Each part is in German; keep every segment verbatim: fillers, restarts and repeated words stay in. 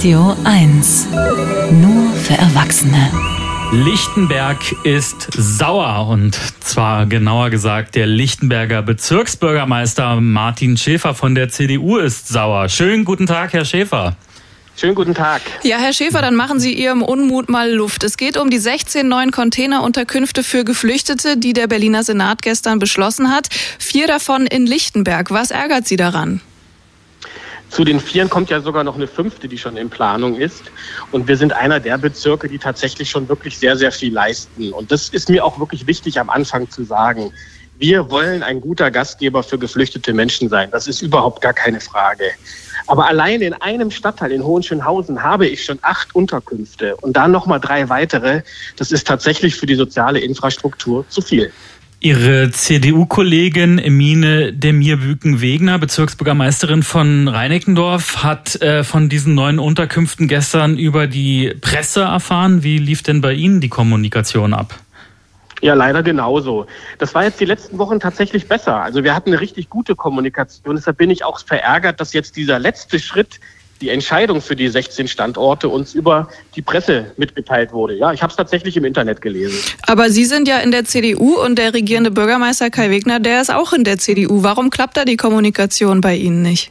Radio eins. Nur für Erwachsene. Lichtenberg ist sauer, und zwar genauer gesagt der Lichtenberger Bezirksbürgermeister Martin Schäfer von der C D U ist sauer. Schönen guten Tag, Herr Schäfer. Schönen guten Tag. Ja, Herr Schäfer, dann machen Sie Ihrem Unmut mal Luft. Es geht um die sechzehn neuen Containerunterkünfte für Geflüchtete, die der Berliner Senat gestern beschlossen hat. Vier davon in Lichtenberg. Was ärgert Sie daran? Zu den Vieren kommt ja sogar noch eine fünfte, die schon in Planung ist. Und wir sind einer der Bezirke, die tatsächlich schon wirklich sehr, sehr viel leisten. Und das ist mir auch wirklich wichtig am Anfang zu sagen. Wir wollen ein guter Gastgeber für geflüchtete Menschen sein. Das ist überhaupt gar keine Frage. Aber allein in einem Stadtteil in Hohenschönhausen habe ich schon acht Unterkünfte und dann nochmal drei weitere. Das ist tatsächlich für die soziale Infrastruktur zu viel. Ihre C D U-Kollegin Emine Demir-Büken-Wegner, Bezirksbürgermeisterin von Reinickendorf, hat äh, von diesen neuen Unterkünften gestern über die Presse erfahren. Wie lief denn bei Ihnen die Kommunikation ab? Ja, leider genauso. Das war jetzt die letzten Wochen tatsächlich besser. Also wir hatten eine richtig gute Kommunikation. Deshalb bin ich auch verärgert, dass jetzt dieser letzte Schritt, die Entscheidung für die sechzehn Standorte, uns über die Presse mitgeteilt wurde. Ja, ich habe es tatsächlich im Internet gelesen. Aber Sie sind ja in der C D U und der regierende Bürgermeister Kai Wegner, der ist auch in der C D U. Warum klappt da die Kommunikation bei Ihnen nicht?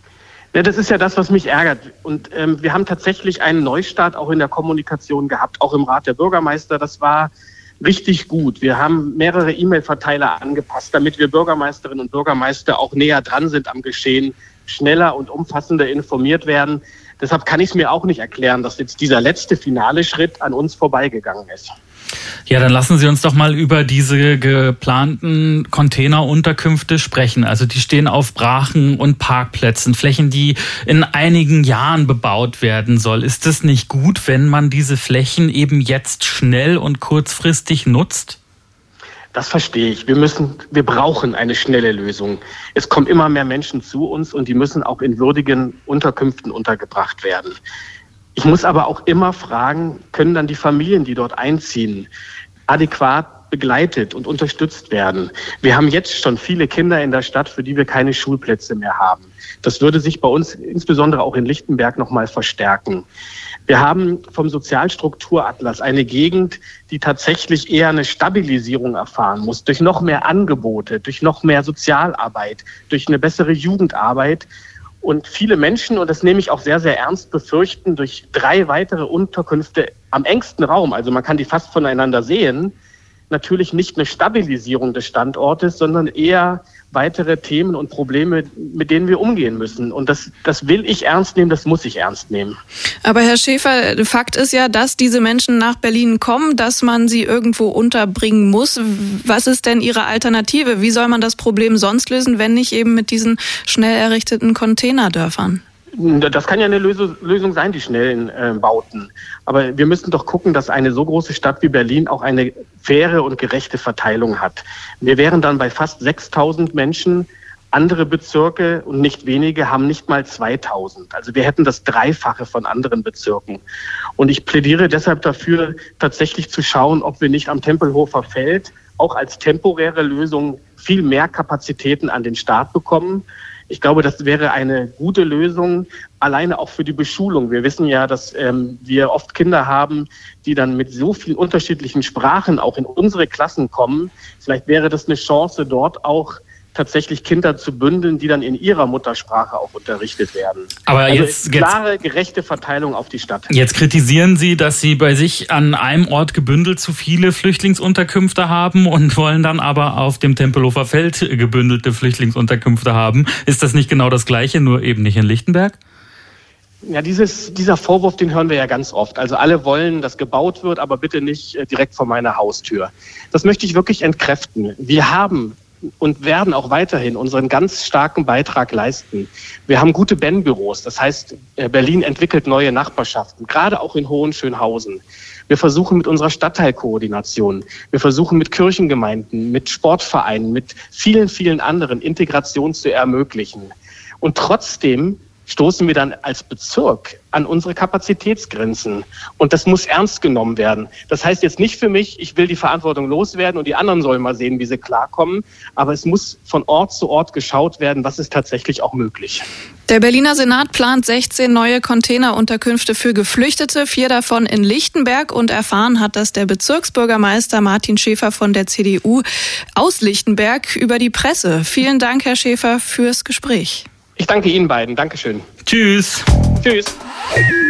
Ja, das ist ja das, was mich ärgert. Und ähm, wir haben tatsächlich einen Neustart auch in der Kommunikation gehabt, auch im Rat der Bürgermeister. Das war richtig gut. Wir haben mehrere E-Mail-Verteiler angepasst, damit wir Bürgermeisterinnen und Bürgermeister auch näher dran sind am Geschehen, schneller und umfassender informiert werden. Deshalb kann ich es mir auch nicht erklären, dass jetzt dieser letzte finale Schritt an uns vorbeigegangen ist. Ja, dann lassen Sie uns doch mal über diese geplanten Containerunterkünfte sprechen. Also die stehen auf Brachen und Parkplätzen, Flächen, die in einigen Jahren bebaut werden soll. Ist es nicht gut, wenn man diese Flächen eben jetzt schnell und kurzfristig nutzt? Das verstehe ich. Wir müssen, wir brauchen eine schnelle Lösung. Es kommen immer mehr Menschen zu uns und die müssen auch in würdigen Unterkünften untergebracht werden. Ich muss aber auch immer fragen, können dann die Familien, die dort einziehen, adäquat begleitet und unterstützt werden? Wir haben jetzt schon viele Kinder in der Stadt, für die wir keine Schulplätze mehr haben. Das würde sich bei uns insbesondere auch in Lichtenberg nochmal verstärken. Wir haben vom Sozialstrukturatlas eine Gegend, die tatsächlich eher eine Stabilisierung erfahren muss, durch noch mehr Angebote, durch noch mehr Sozialarbeit, durch eine bessere Jugendarbeit. Und viele Menschen, und das nehme ich auch sehr, sehr ernst, befürchten, durch drei weitere Unterkünfte am engsten Raum, also man kann die fast voneinander sehen, natürlich nicht eine Stabilisierung des Standortes, sondern eher weitere Themen und Probleme, mit denen wir umgehen müssen. Und das, das will ich ernst nehmen, das muss ich ernst nehmen. Aber Herr Schäfer, Fakt ist ja, dass diese Menschen nach Berlin kommen, dass man sie irgendwo unterbringen muss. Was ist denn Ihre Alternative? Wie soll man das Problem sonst lösen, wenn nicht eben mit diesen schnell errichteten Containerdörfern? Das kann ja eine Lösung sein, die schnellen äh, Bauten. Aber wir müssen doch gucken, dass eine so große Stadt wie Berlin auch eine faire und gerechte Verteilung hat. Wir wären dann bei fast sechstausend Menschen. Andere Bezirke und nicht wenige haben nicht mal zweitausend. Also wir hätten das Dreifache von anderen Bezirken. Und ich plädiere deshalb dafür, tatsächlich zu schauen, ob wir nicht am Tempelhofer Feld auch als temporäre Lösung viel mehr Kapazitäten an den Start bekommen. Ich glaube, das wäre eine gute Lösung, alleine auch für die Beschulung. Wir wissen ja, dass ähm, wir oft Kinder haben, die dann mit so vielen unterschiedlichen Sprachen auch in unsere Klassen kommen. Vielleicht wäre das eine Chance, dort auch tatsächlich Kinder zu bündeln, die dann in ihrer Muttersprache auch unterrichtet werden. Aber also jetzt klare, gerechte Verteilung auf die Stadt. Jetzt kritisieren Sie, dass Sie bei sich an einem Ort gebündelt zu viele Flüchtlingsunterkünfte haben und wollen dann aber auf dem Tempelhofer Feld gebündelte Flüchtlingsunterkünfte haben. Ist das nicht genau das Gleiche, nur eben nicht in Lichtenberg? Ja, dieses, dieser Vorwurf, den hören wir ja ganz oft. Also alle wollen, dass gebaut wird, aber bitte nicht direkt vor meiner Haustür. Das möchte ich wirklich entkräften. Wir haben und werden auch weiterhin unseren ganz starken Beitrag leisten. Wir haben gute B E N-Büros, das heißt, Berlin entwickelt neue Nachbarschaften, gerade auch in Hohenschönhausen. Wir versuchen mit unserer Stadtteilkoordination, wir versuchen mit Kirchengemeinden, mit Sportvereinen, mit vielen, vielen anderen Integration zu ermöglichen. Und trotzdem stoßen wir dann als Bezirk an unsere Kapazitätsgrenzen. Und das muss ernst genommen werden. Das heißt jetzt nicht für mich, ich will die Verantwortung loswerden und die anderen sollen mal sehen, wie sie klarkommen. Aber es muss von Ort zu Ort geschaut werden, was ist tatsächlich auch möglich. Der Berliner Senat plant sechzehn neue Containerunterkünfte für Geflüchtete, vier davon in Lichtenberg. Und erfahren hat das der Bezirksbürgermeister Martin Schäfer von der C D U aus Lichtenberg über die Presse. Vielen Dank, Herr Schäfer, fürs Gespräch. Ich danke Ihnen beiden. Dankeschön. Tschüss. Tschüss.